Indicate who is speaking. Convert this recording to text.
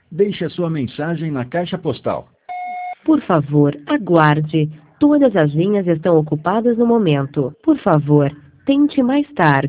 Speaker 1: Deixe a sua mensagem na caixa postal.
Speaker 2: Por favor, aguarde. Todas as linhas estão ocupadas no momento. Por favor, tente mais tarde.